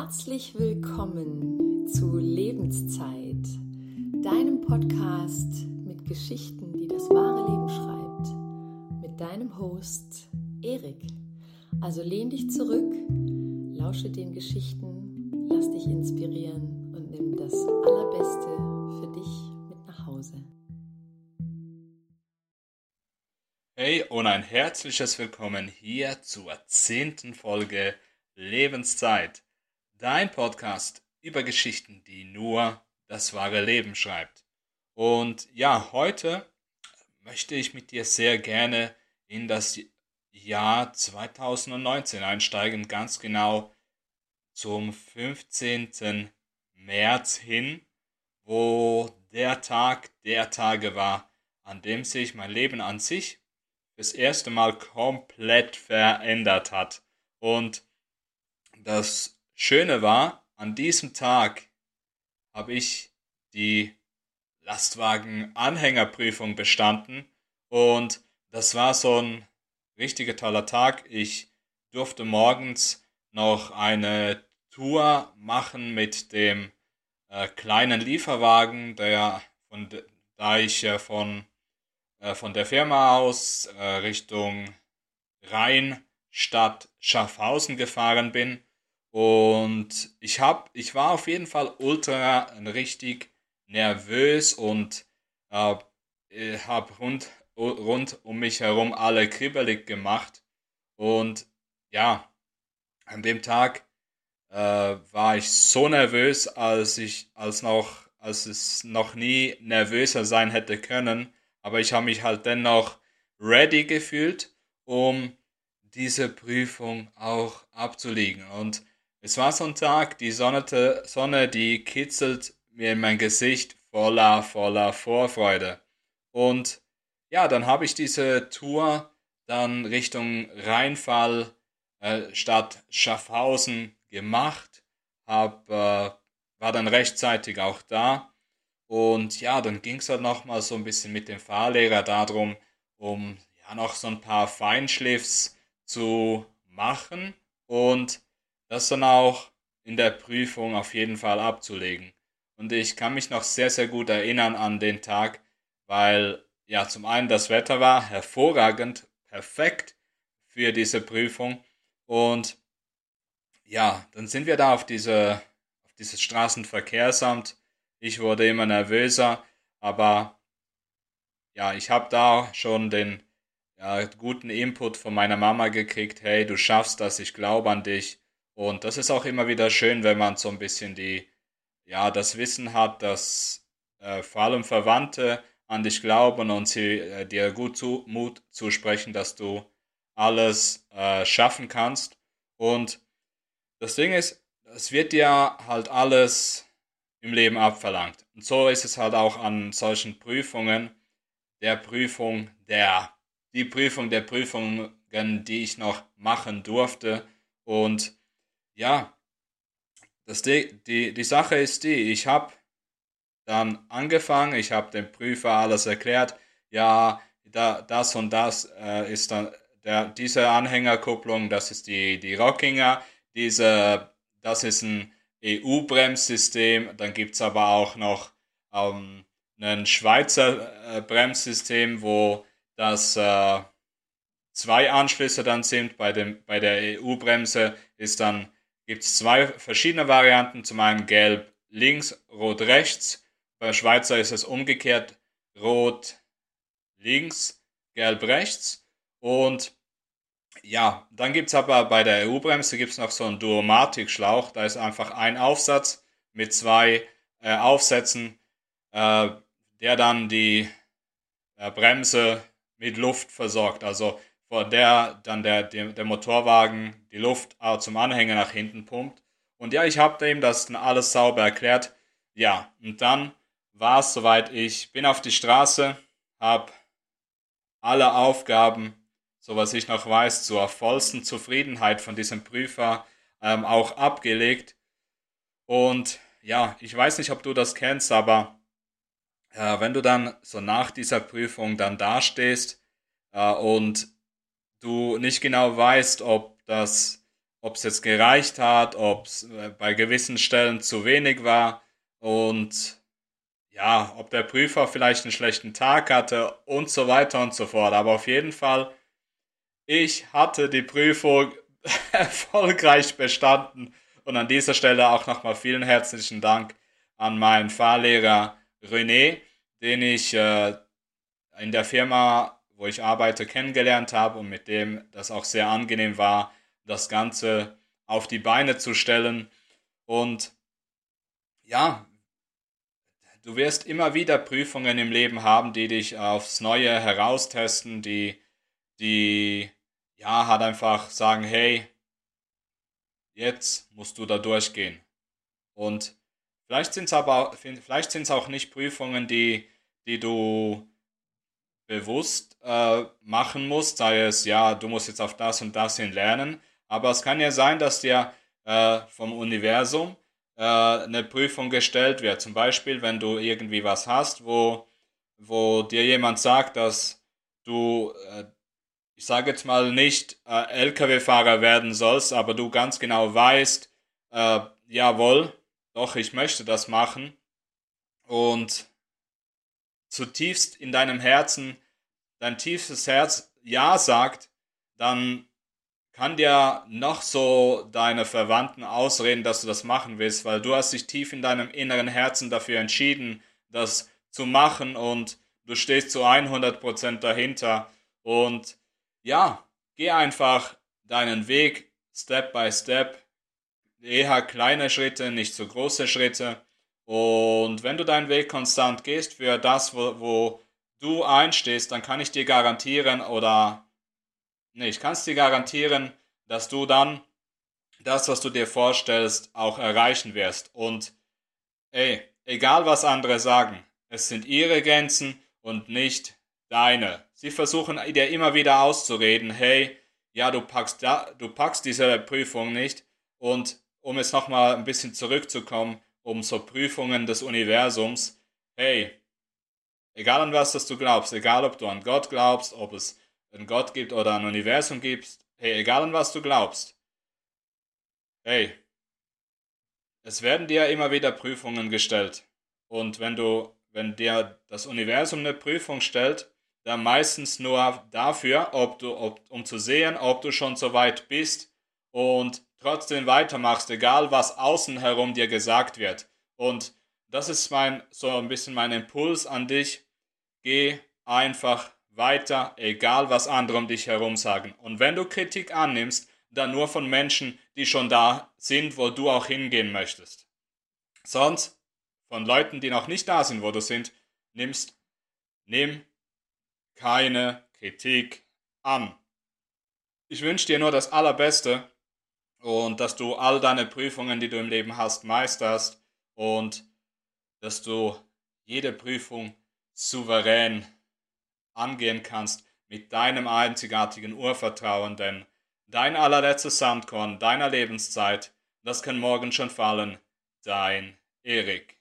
Herzlich willkommen zu Lebenszeit, deinem Podcast mit Geschichten, die das wahre Leben schreibt, mit deinem Host Erik. Also lehn dich zurück, lausche den Geschichten, lass dich inspirieren und nimm das Allerbeste für dich mit nach Hause. Hey und ein herzliches Willkommen hier zur 10. Folge Lebenszeit, dein Podcast über Geschichten, die nur das wahre Leben schreibt. Und ja, heute möchte ich mit dir sehr gerne in das Jahr 2019 einsteigen, ganz genau zum 15. März hin, wo der Tag der Tage war, an dem sich mein Leben an sich das erste Mal komplett verändert hat. Und das Schöne war, an diesem Tag habe ich die Lastwagen-Anhängerprüfung bestanden und das war so ein richtiger toller Tag. Ich durfte morgens noch eine Tour machen mit dem kleinen Lieferwagen, da ich von der Firma aus Richtung Rheinstadt Schaffhausen gefahren bin. Und ich war auf jeden Fall ultra richtig nervös und äh, habe rund um mich herum alle kribbelig gemacht. Und ja, an dem Tag war ich so nervös, als es noch nie nervöser sein hätte können. Aber ich habe mich halt dennoch ready gefühlt, um diese Prüfung auch abzulegen. Und es war so ein Tag, die Sonne, die kitzelt mir in mein Gesicht voller Vorfreude. Und ja, dann habe ich diese Tour dann Richtung Rheinfall Stadt Schaffhausen gemacht, war dann rechtzeitig auch da. Und ja, dann ging es halt nochmal so ein bisschen mit dem Fahrlehrer darum, um ja noch so ein paar Feinschliffs zu machen und das dann auch in der Prüfung auf jeden Fall abzulegen. Und ich kann mich noch sehr, sehr gut erinnern an den Tag, weil ja zum einen das Wetter war hervorragend, perfekt für diese Prüfung. Und ja, dann sind wir da auf dieses Straßenverkehrsamt. Ich wurde immer nervöser, aber ja, ich habe da schon den guten Input von meiner Mama gekriegt. Hey, du schaffst das, ich glaube an dich. Und das ist auch immer wieder schön, wenn man so ein bisschen das Wissen hat, dass vor allem Verwandte an dich glauben und sie dir Mut zusprechen, dass du alles schaffen kannst. Und das Ding ist, es wird dir halt alles im Leben abverlangt. Und so ist es halt auch an solchen Prüfungen, der Prüfung die Prüfung der Prüfungen, die ich noch machen durfte. Und ja, die Sache ist ich habe dann angefangen, ich habe dem Prüfer alles erklärt, ja, das und das ist dann diese Anhängerkupplung, das ist die Rockinger, das ist ein EU-Bremssystem, dann gibt's aber auch noch ein Schweizer Bremssystem, wo das zwei Anschlüsse dann sind. Bei der EU-Bremse gibt's zwei verschiedene Varianten, zum einen gelb links, rot rechts. Bei Schweizer ist es umgekehrt, rot links, gelb rechts. Und ja, dann gibt's aber bei der EU-Bremse gibt's noch so einen Duomatic-Schlauch. Da ist einfach ein Aufsatz mit zwei Aufsätzen, äh, der dann die Bremse mit Luft versorgt. Also von der dann der Motorwagen die Luft zum Anhänger nach hinten pumpt. Und ja, ich habe ihm das dann alles sauber erklärt. Ja, und dann war es soweit. Ich bin auf die Straße, habe alle Aufgaben, so was ich noch weiß, zur vollsten Zufriedenheit von diesem Prüfer auch abgelegt. Und ja, ich weiß nicht, ob du das kennst, aber wenn du dann so nach dieser Prüfung dann dastehst und du nicht genau weißt, ob das ob es jetzt gereicht hat, ob es bei gewissen Stellen zu wenig war und ja, ob der Prüfer vielleicht einen schlechten Tag hatte und so weiter und so fort. Aber auf jeden Fall, ich hatte die Prüfung erfolgreich bestanden und an dieser Stelle auch nochmal vielen herzlichen Dank an meinen Fahrlehrer René, den ich in der Firma, wo ich arbeite, kennengelernt habe und mit dem das auch sehr angenehm war, das Ganze auf die Beine zu stellen. Und ja, du wirst immer wieder Prüfungen im Leben haben, die dich aufs Neue heraustesten, die ja halt einfach sagen, hey, jetzt musst du da durchgehen. Und vielleicht sind es auch nicht Prüfungen, die du bewusst machen musst, sei es, ja, du musst jetzt auf das und das hin lernen, aber es kann ja sein, dass dir vom Universum eine Prüfung gestellt wird. Zum Beispiel, wenn du irgendwie was hast, wo dir jemand sagt, dass du, ich sage jetzt mal, nicht LKW-Fahrer werden sollst, aber du ganz genau weißt, jawohl, doch, ich möchte das machen und zutiefst in deinem Herzen dein tiefstes Herz Ja sagt, dann kann dir noch so deine Verwandten ausreden, dass du das machen willst, weil du hast dich tief in deinem inneren Herzen dafür entschieden, das zu machen und du stehst zu 100% dahinter und ja, geh einfach deinen Weg Step by Step, eher kleine Schritte, nicht so große Schritte. Und wenn du deinen Weg konstant gehst für das, wo du einstehst, dann kann ich dir garantieren, ich kann es dir garantieren, dass du dann das, was du dir vorstellst, auch erreichen wirst. Und ey, egal was andere sagen, es sind ihre Grenzen und nicht deine. Sie versuchen dir immer wieder auszureden, hey, ja, du packst diese Prüfung nicht. Und um jetzt nochmal ein bisschen zurückzukommen, um so Prüfungen des Universums, hey, egal an was das du glaubst, egal ob du an Gott glaubst, ob es einen Gott gibt oder ein Universum gibt, hey, egal an was du glaubst, hey, es werden dir immer wieder Prüfungen gestellt. Und wenn dir das Universum eine Prüfung stellt, dann meistens nur dafür, um zu sehen, ob du schon so weit bist und trotzdem weitermachst, egal was außen herum dir gesagt wird. Und das ist so ein bisschen mein Impuls an dich. Geh einfach weiter, egal was andere um dich herum sagen. Und wenn du Kritik annimmst, dann nur von Menschen, die schon da sind, wo du auch hingehen möchtest. Sonst von Leuten, die noch nicht da sind, wo du nimm keine Kritik an. Ich wünsche dir nur das Allerbeste und dass du all deine Prüfungen, die du im Leben hast, meisterst und dass du jede Prüfung souverän angehen kannst mit deinem einzigartigen Urvertrauen, denn dein allerletztes Sandkorn deiner Lebenszeit, das kann morgen schon fallen. Dein Erik.